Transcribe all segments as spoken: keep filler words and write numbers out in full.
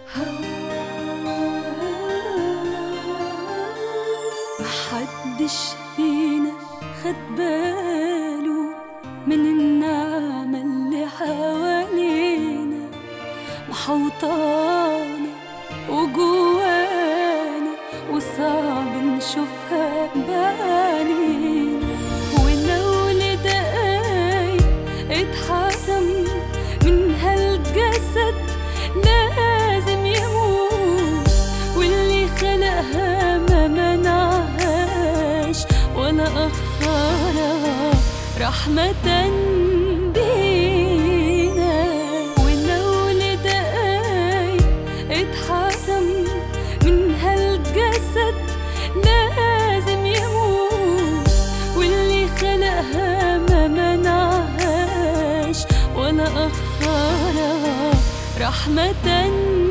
محدش فينا خد باله من النعمة اللي حوالينا، محوطانا وجوانا وصعب نشوفها بعينينا. ولو لدقايق اتحرم من هالجسد لازم يموت، واللي خلقها ما منعهاش ولا أخرها رحمة بينا. ولو لدقايق اتحرم من هالجسد لازم يموت، واللي خلقها ما منعهاش ولا أخرها رحمة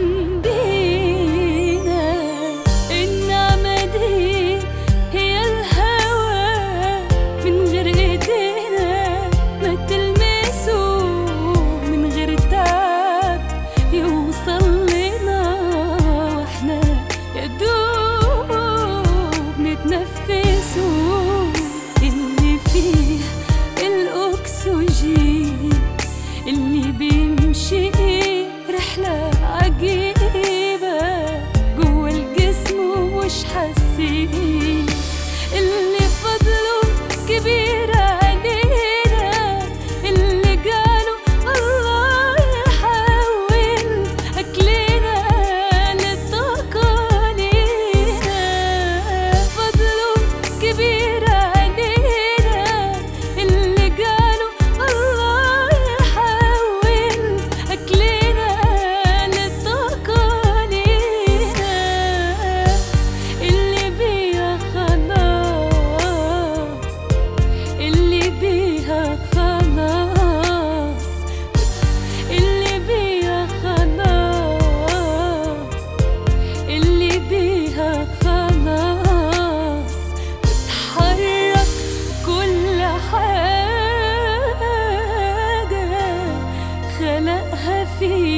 بينا. النعمة دي هي الهوى من غير ايدينا ما تلمسه، من غير تعب يوصل لنا، واحنا يدوب نتنفسه. اللي فيه الأكسجين اللي بيمشي رحلة عجيبة جوا الجسم ومش حاسين، اللي فضله كبير علينا، اللي جاله الله يحول أكلنا للطاقة لينا. فضله كبير علينا، اللي جاله الله يحول أكلنا للطاقة لينا. اللي بيها خلاص، اللي بيها خلاص، اللي بيها خلاص، اللي بيها خلاص بتحرك كل حاجة خلقها فينا.